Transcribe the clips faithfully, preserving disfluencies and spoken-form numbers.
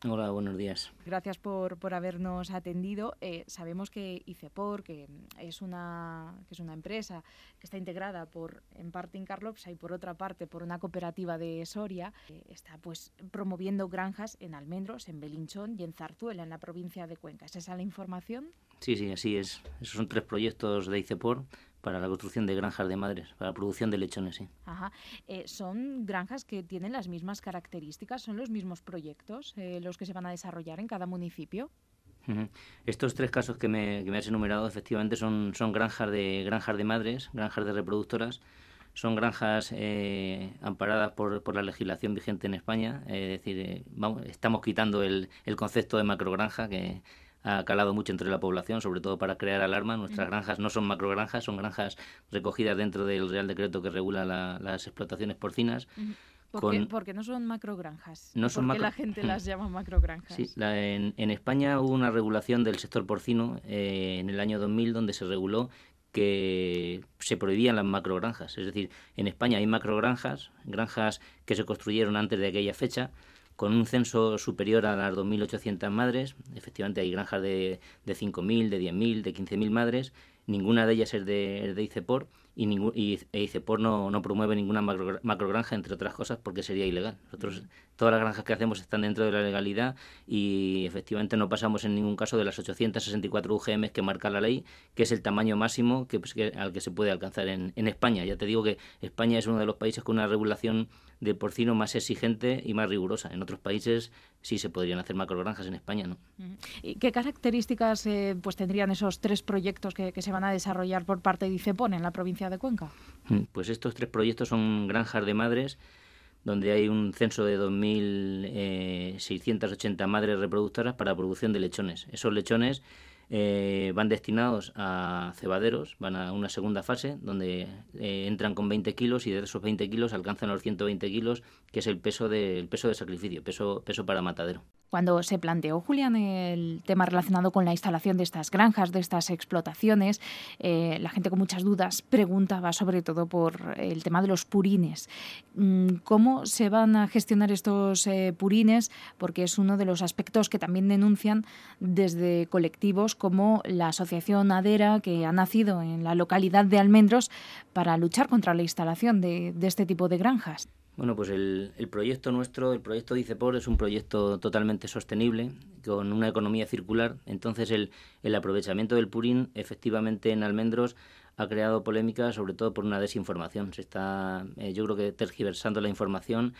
Hola, buenos días. Gracias por, por habernos atendido. Eh, sabemos que ICEPOR, que es una, que es una empresa que está integrada por, en parte en Carlopsa y por otra parte por una cooperativa de Soria, eh, está pues promoviendo granjas en Almendros, en Belinchón y en Zarzuela, en la provincia de Cuenca. ¿Es esa la información? Sí, sí, así es. Esos son tres proyectos de ICEPOR para la construcción de granjas de madres, para la producción de lechones, sí. Ajá. Eh, ¿Son granjas que tienen las mismas características? ¿Son los mismos proyectos eh, los que se van a desarrollar en cada municipio? Ujú. Estos tres casos que me, que me has enumerado efectivamente son, son granjas de granjas de madres, granjas de reproductoras. Son granjas eh, amparadas por, por la legislación vigente en España. Eh, es decir, eh, vamos, estamos quitando el, el concepto de macrogranja que ha calado mucho entre la población, sobre todo para crear alarma. Nuestras Ujú. granjas no son macrogranjas, son granjas recogidas dentro del Real Decreto que regula la, las explotaciones porcinas. Ujú. ¿Por qué, Con, por qué no son macrogranjas? no ¿Y son por qué macro, la gente las llama macrogranjas? Sí, la, en, en España hubo una regulación del sector porcino eh, en el año dos mil donde se reguló que se prohibían las macrogranjas. Es decir, en España hay macrogranjas, granjas que se construyeron antes de aquella fecha, con un censo superior a las dos mil ochocientas madres. Efectivamente hay granjas de, de cinco mil, de diez mil, de quince mil madres. Ninguna de ellas es de, es de ICEPOR y, ningún, y e ICEPOR no, no promueve ninguna macro, macrogranja, entre otras cosas, porque sería ilegal. Nosotros, todas las granjas que hacemos están dentro de la legalidad y efectivamente no pasamos en ningún caso de las ochocientas sesenta y cuatro U G M que marca la ley, que es el tamaño máximo que, pues, que, al que se puede alcanzar en, en España. Ya te digo que España es uno de los países con una regulación de porcino más exigente y más rigurosa. En otros países sí se podrían hacer macrogranjas, en España no. ¿Y qué características eh, pues tendrían esos tres proyectos que, que se van a desarrollar por parte de ICEPON en la provincia de Cuenca? Pues estos tres proyectos son granjas de madres donde hay un censo de dos mil seiscientas ochenta madres reproductoras para producción de lechones. Esos lechones eh, van destinados a cebaderos, van a una segunda fase donde eh, entran con veinte kilos y de esos veinte kilos alcanzan los ciento veinte kilos, que es el peso de, el peso de sacrificio, peso, peso para matadero. Cuando se planteó, Julián, el tema relacionado con la instalación de estas granjas, de estas explotaciones, eh, la gente con muchas dudas preguntaba sobre todo por el tema de los purines. ¿Cómo se van a gestionar estos eh, purines? Porque es uno de los aspectos que también denuncian desde colectivos como la Asociación Adera, que ha nacido en la localidad de Almendros para luchar contra la instalación de, de este tipo de granjas. Bueno, pues el, el proyecto nuestro, el proyecto de ICEPOR, es un proyecto totalmente sostenible, con una economía circular. Entonces el, el aprovechamiento del purín, efectivamente, en Almendros ha creado polémica, sobre todo por una desinformación. Se está, eh, yo creo que tergiversando la información.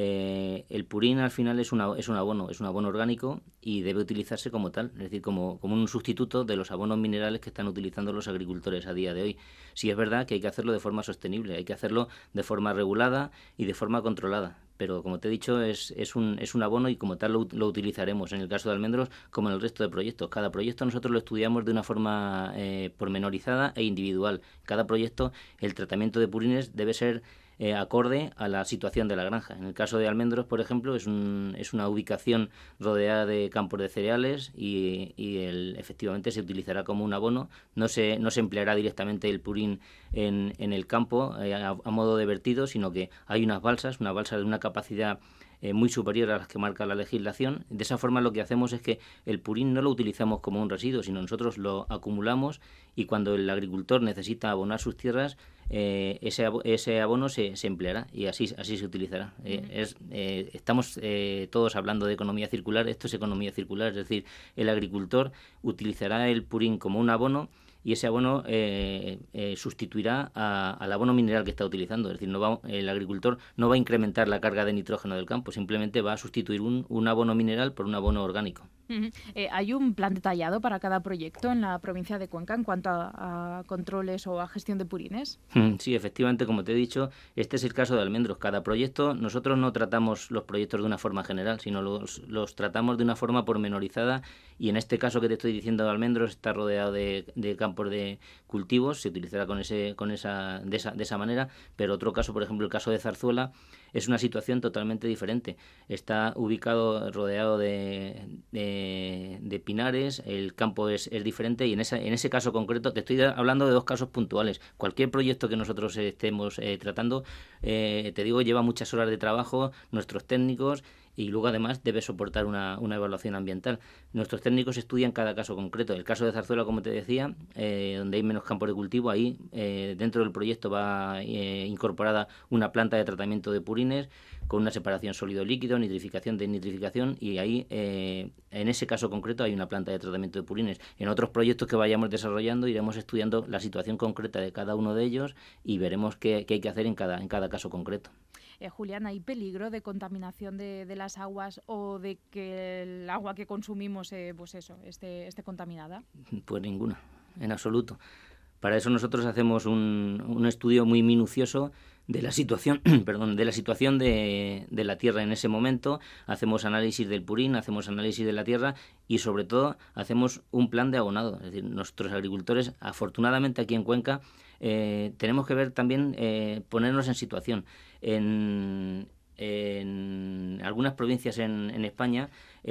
Eh, el purín al final es, una, es un abono, es un abono orgánico y debe utilizarse como tal, es decir, como, como un sustituto de los abonos minerales que están utilizando los agricultores a día de hoy. Sí es verdad que hay que hacerlo de forma sostenible, hay que hacerlo de forma regulada y de forma controlada. Pero como te he dicho, es, es, un, es un abono y como tal lo, lo utilizaremos en el caso de Almendros como en el resto de proyectos. Cada proyecto nosotros lo estudiamos de una forma eh, pormenorizada e individual. Cada proyecto, el tratamiento de purines debe ser eh, acorde a la situación de la granja. En el caso de Almendros, por ejemplo, es, un, es una ubicación rodeada de campos de cereales y, y el, efectivamente se utilizará como un abono. No se, no se empleará directamente el purín en, en el campo eh, a, a modo de vertido, sino que hay unas balsas, una balsa de una capacidad Eh, muy superior a las que marca la legislación. De esa forma lo que hacemos es que el purín no lo utilizamos como un residuo, sino nosotros lo acumulamos y cuando el agricultor necesita abonar sus tierras, eh, ese, abo ese abono se, se empleará y así, así se utilizará. Eh, es, eh, estamos eh, todos hablando de economía circular, esto es economía circular, es decir, el agricultor utilizará el purín como un abono y ese abono eh, eh, sustituirá a, al abono mineral que está utilizando. Es decir, no va, el agricultor no va a incrementar la carga de nitrógeno del campo, simplemente va a sustituir un, un abono mineral por un abono orgánico. Uh-huh. Eh, ¿Hay un plan detallado para cada proyecto en la provincia de Cuenca en cuanto a, a controles o a gestión de purines? Sí, efectivamente, como te he dicho, este es el caso de Almendros. Cada proyecto, nosotros no tratamos los proyectos de una forma general, sino los, los tratamos de una forma pormenorizada y en este caso que te estoy diciendo de Almendros está rodeado de, de campos de cultivos, se utilizará con ese, con esa, de, esa, de esa manera, pero otro caso, por ejemplo, el caso de Zarzuela, es una situación totalmente diferente. Está ubicado rodeado de, de, de pinares, el campo es, es diferente y en, esa, en ese caso concreto, te estoy hablando de dos casos puntuales. Cualquier proyecto que nosotros estemos eh, tratando, eh, te digo, lleva muchas horas de trabajo, nuestros técnicos, y luego además debe soportar una, una evaluación ambiental. Nuestros técnicos estudian cada caso concreto. El caso de Zarzuela, como te decía, eh, donde hay menos campo de cultivo, ahí eh, dentro del proyecto va eh, incorporada una planta de tratamiento de purines con una separación sólido-líquido, nitrificación, desnitrificación, y ahí eh, en ese caso concreto hay una planta de tratamiento de purines. En otros proyectos que vayamos desarrollando iremos estudiando la situación concreta de cada uno de ellos y veremos qué, qué hay que hacer en cada, en cada caso concreto. Eh, Julián, ¿hay peligro de contaminación de, de las aguas o de que el agua que consumimos eh, pues eso, esté, esté contaminada? Pues ninguna, en absoluto. Para eso nosotros hacemos un, un estudio muy minucioso de la situación, perdón, de la situación de, de la tierra en ese momento. Hacemos análisis del purín, hacemos análisis de la tierra y sobre todo hacemos un plan de abonado. Es decir, nuestros agricultores, afortunadamente aquí en Cuenca, eh, tenemos que ver también, eh, ponernos en situación. En, en algunas provincias en, en España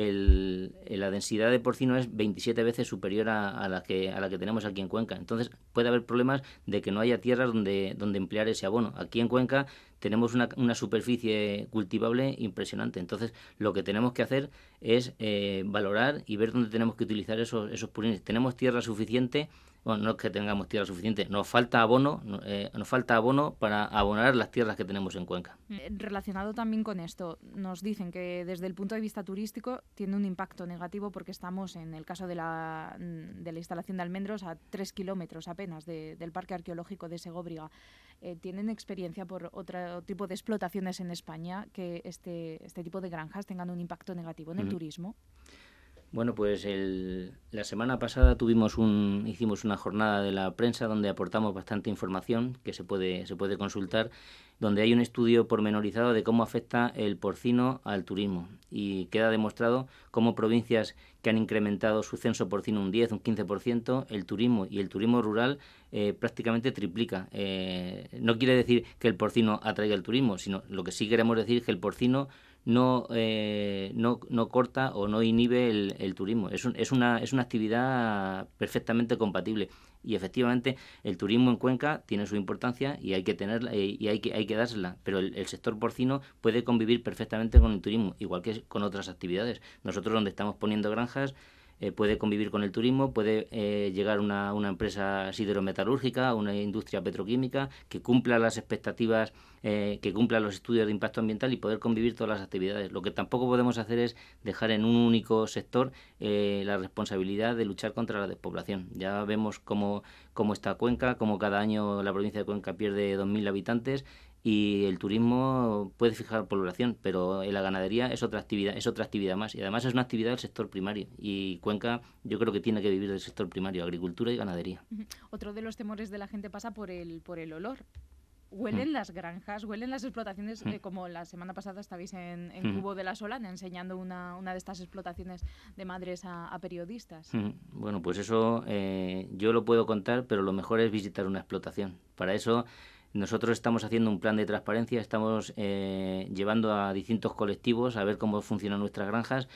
el, la densidad de porcino es veintisiete veces superior a, a, la que, a la que tenemos aquí en Cuenca. Entonces puede haber problemas de que no haya tierras donde, donde emplear ese abono. Aquí en Cuenca tenemos una, una superficie cultivable impresionante. Entonces lo que tenemos que hacer es eh, valorar y ver dónde tenemos que utilizar esos, esos purines. Tenemos tierra suficiente. Bueno, no es que tengamos tierra suficiente, nos falta abono, eh, nos falta abono para abonar las tierras que tenemos en Cuenca. Relacionado también con esto, nos dicen que desde el punto de vista turístico tiene un impacto negativo porque estamos, en el caso de la, de la instalación de almendros, a tres kilómetros apenas de, del Parque Arqueológico de Segóbriga. Eh, ¿Tienen experiencia por otro tipo de explotaciones en España que este, este tipo de granjas tengan un impacto negativo en el mm. turismo? Bueno, pues el, la semana pasada tuvimos un, hicimos una jornada de la prensa donde aportamos bastante información que se puede, se puede consultar, donde hay un estudio pormenorizado de cómo afecta el porcino al turismo y queda demostrado cómo provincias que han incrementado su censo porcino un diez, un quince por ciento, el turismo y el turismo rural eh, prácticamente triplica. Eh, no quiere decir que el porcino atraiga el turismo, sino lo que sí queremos decir es que el porcino no, eh, no, no corta o no inhibe el, el turismo. Es, un, es, una, es una actividad perfectamente compatible. Y efectivamente el turismo en Cuenca tiene su importancia y hay que tenerla y hay que, hay que dársela. Pero el, el sector porcino puede convivir perfectamente con el turismo, igual que con otras actividades. Nosotros donde estamos poniendo granjas, Eh, puede convivir con el turismo, puede eh, llegar una, una empresa siderometalúrgica, una industria petroquímica que cumpla las expectativas, eh, que cumpla los estudios de impacto ambiental y poder convivir todas las actividades. Lo que tampoco podemos hacer es dejar en un único sector eh, la responsabilidad de luchar contra la despoblación. Ya vemos cómo, cómo está Cuenca, cómo cada año la provincia de Cuenca pierde dos mil habitantes y el turismo puede fijar población, pero la ganadería es otra actividad, es otra actividad más y además es una actividad del sector primario y Cuenca yo creo que tiene que vivir del sector primario, agricultura y ganadería. Otro de los temores de la gente pasa por el por el olor. Huelen mm. las granjas, huelen las explotaciones, mm. eh, como la semana pasada estabais en, en mm. Cubo de la Solana enseñando una, una de estas explotaciones de madres a, a periodistas. Mm. Bueno, pues eso eh, yo lo puedo contar, pero lo mejor es visitar una explotación. Para eso nosotros estamos haciendo un plan de transparencia, estamos eh, llevando a distintos colectivos a ver cómo funcionan nuestras granjas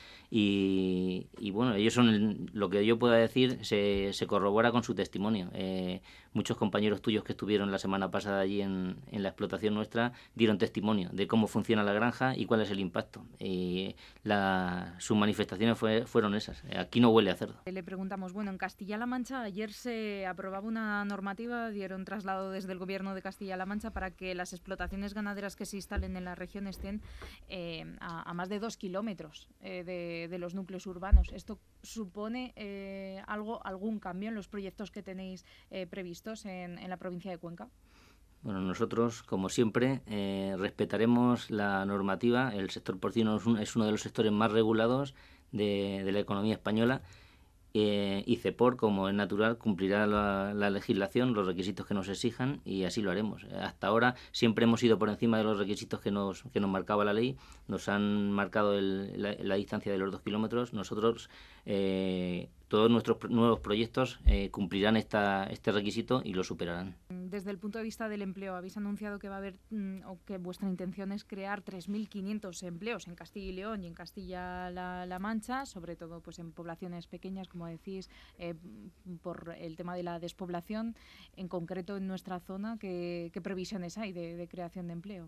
y, y bueno, ellos son el, lo que yo pueda decir se, se corrobora con su testimonio. Eh, muchos compañeros tuyos que estuvieron la semana pasada allí en, en la explotación nuestra dieron testimonio de cómo funciona la granja y cuál es el impacto. Y la, sus manifestaciones fue, fueron esas. Aquí no huele a cerdo. Le preguntamos, bueno, en Castilla-La Mancha ayer se aprobaba una normativa, dieron traslado desde el gobierno de Castilla-La Mancha para que las explotaciones ganaderas que se instalen en la región estén eh, a, a más de dos kilómetros eh, de, de los núcleos urbanos. ¿Esto supone eh, algo, algún cambio en los proyectos que tenéis eh, previstos en, en la provincia de Cuenca? Bueno, nosotros, como siempre, eh, respetaremos la normativa. El sector porcino es, un, es uno de los sectores más regulados de, de la economía española. Eh, y CEPOR, como es natural, cumplirá la, la legislación, los requisitos que nos exijan y así lo haremos. Hasta ahora siempre hemos ido por encima de los requisitos que nos, que nos marcaba la ley, nos han marcado el, la, la distancia de los dos kilómetros. Nosotros, eh, todos nuestros nuevos proyectos eh, cumplirán esta, este requisito y lo superarán. Desde el punto de vista del empleo, habéis anunciado que va a haber, o que vuestra intención es crear tres mil quinientos empleos en Castilla y León y en Castilla-La la Mancha, sobre todo pues en poblaciones pequeñas, como decís, eh, por el tema de la despoblación. En concreto, en nuestra zona, ¿qué, qué previsiones hay de, de creación de empleo?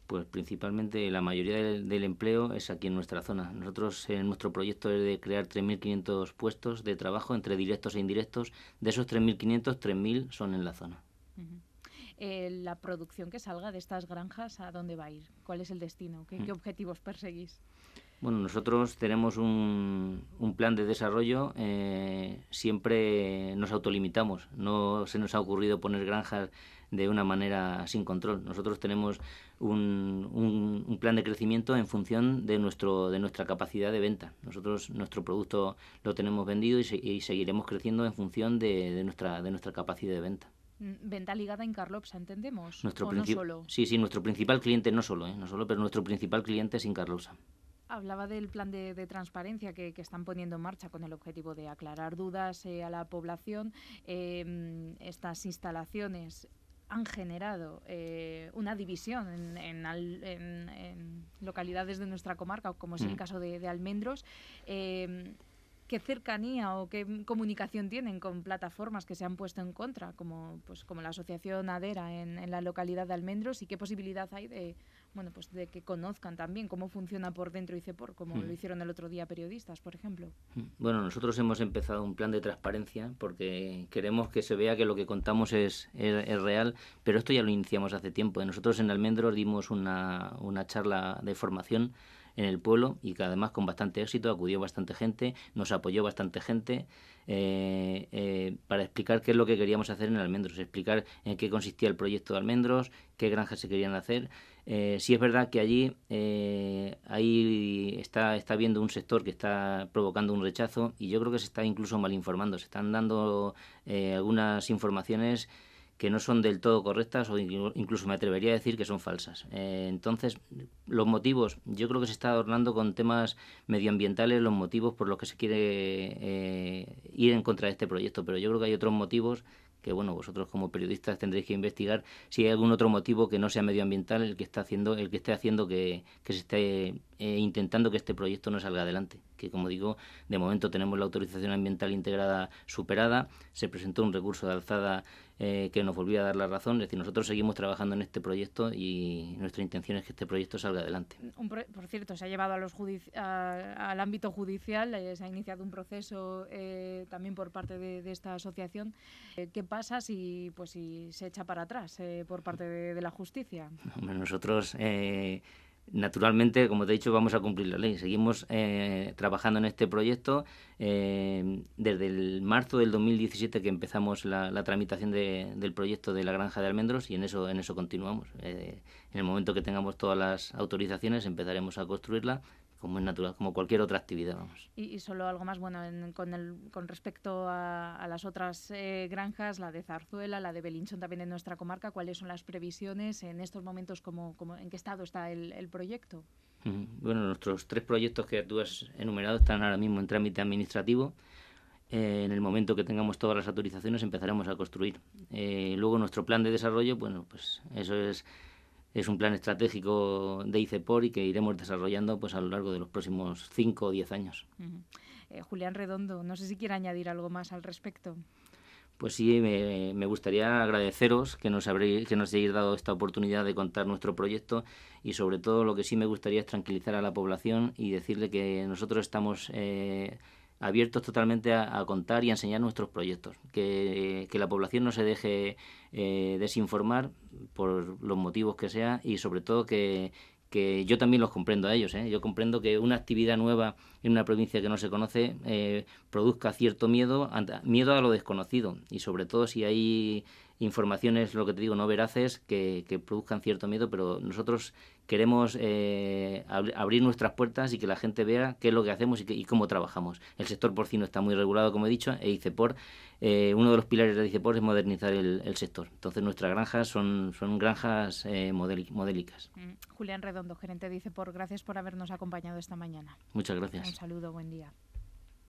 Pues principalmente la mayoría del, del empleo es aquí en nuestra zona. Nosotros en nuestro proyecto es de crear tres mil quinientos puestos de trabajo entre directos e indirectos. De esos tres mil quinientos, tres mil son en la zona. Uh-huh. Eh, la producción que salga de estas granjas, ¿a dónde va a ir? ¿Cuál es el destino? ¿Qué, mm. qué objetivos perseguís? Bueno, nosotros tenemos un, un plan de desarrollo, eh, siempre nos autolimitamos, no se nos ha ocurrido poner granjas de una manera sin control. Nosotros tenemos un, un, un plan de crecimiento en función de nuestro de nuestra capacidad de venta. Nosotros nuestro producto lo tenemos vendido y, se, y seguiremos creciendo en función de, de, nuestra, de nuestra capacidad de venta. ¿Venta ligada a Incarlopsa, entendemos? Nuestro ¿O no solo? Sí, sí, nuestro principal cliente, no solo, ¿eh? no solo, pero nuestro principal cliente es Incarlopsa. Hablaba del plan de, de transparencia que, que están poniendo en marcha con el objetivo de aclarar dudas eh, a la población. Eh, estas instalaciones han generado eh, una división en, en, en, en localidades de nuestra comarca, como es mm. el caso de, de Almendros. Eh, ¿Qué cercanía o qué comunicación tienen con plataformas que se han puesto en contra, como pues como la asociación ADERA en, en la localidad de Almendros, y qué posibilidad hay de bueno pues de que conozcan también cómo funciona por dentro ICEPOR, como mm. lo hicieron el otro día periodistas, por ejemplo? Bueno, nosotros hemos empezado un plan de transparencia porque queremos que se vea que lo que contamos es, es, es real, pero esto ya lo iniciamos hace tiempo. Nosotros en Almendros dimos una, una charla de formación en el pueblo y que además con bastante éxito acudió bastante gente, nos apoyó bastante gente eh, eh, para explicar qué es lo que queríamos hacer en Almendros, explicar en qué consistía el proyecto de Almendros, qué granjas se querían hacer. Eh, sí es verdad que allí eh, ahí está, está habiendo un sector que está provocando un rechazo y yo creo que se está incluso mal informando, se están dando eh, algunas informaciones que no son del todo correctas o incluso me atrevería a decir que son falsas. Eh, entonces, los motivos, yo creo que se está adornando con temas medioambientales los motivos por los que se quiere eh, ir en contra de este proyecto, pero yo creo que hay otros motivos que, bueno, vosotros como periodistas tendréis que investigar si hay algún otro motivo que no sea medioambiental el que está haciendo, el que esté haciendo que, que se esté eh, intentando que este proyecto no salga adelante. Que, como digo, de momento tenemos la autorización ambiental integrada superada, se presentó un recurso de alzada eh, que nos volvía a dar la razón, es decir, nosotros seguimos trabajando en este proyecto y nuestra intención es que este proyecto salga adelante. Un pro- por cierto, se ha llevado a los judici- a, al ámbito judicial, eh, se ha iniciado un proceso eh, también por parte de, de esta asociación. Eh, ¿Qué pasa si, pues, si se echa para atrás eh, por parte de, de la justicia? Hombre, nosotros... Eh, Naturalmente, como te he dicho, vamos a cumplir la ley. Seguimos eh, trabajando en este proyecto eh, desde el marzo del dos mil diecisiete que empezamos la, la tramitación de, del proyecto de la granja de Almendros y en eso en eso continuamos. Eh, en el momento que tengamos todas las autorizaciones empezaremos a construirla, como es natural, como cualquier otra actividad, vamos. Y, y solo algo más, bueno, en, con, el, con respecto a, a las otras eh, granjas, la de Zarzuela, la de Belinchón también en nuestra comarca, ¿cuáles son las previsiones en estos momentos? Como, como, ¿En qué estado está el, el proyecto? Uh-huh. Bueno, nuestros tres proyectos que tú has enumerado están ahora mismo en trámite administrativo. Eh, en el momento que tengamos todas las autorizaciones empezaremos a construir. Eh, luego nuestro plan de desarrollo, bueno, pues eso es... Es un plan estratégico de ICEPOR y que iremos desarrollando pues a lo largo de los próximos cinco o diez años. Uh-huh. eh, Julián Redondo, no sé si quiere añadir algo más al respecto. Pues sí, me, me gustaría agradeceros que nos, habréis, que nos hayáis dado esta oportunidad de contar nuestro proyecto y sobre todo lo que sí me gustaría es tranquilizar a la población y decirle que nosotros estamos... Eh, abiertos totalmente a, a contar y a enseñar nuestros proyectos, que, que la población no se deje eh, desinformar por los motivos que sea y sobre todo que, que yo también los comprendo a ellos, ¿eh? Yo comprendo que una actividad nueva en una provincia que no se conoce eh, produzca cierto miedo, miedo a lo desconocido y sobre todo si hay informaciones, lo que te digo, no veraces, que, que produzcan cierto miedo, pero nosotros queremos eh, ab- abrir nuestras puertas y que la gente vea qué es lo que hacemos y, que, y cómo trabajamos. El sector porcino está muy regulado, como he dicho, e ICEPOR, eh, uno de los pilares de ICEPOR es modernizar el, el sector. Entonces nuestras granjas son, son granjas eh, modéli- modélicas. Mm. Julián Redondo, gerente de ICEPOR, gracias por habernos acompañado esta mañana. Muchas gracias. Un saludo, buen día.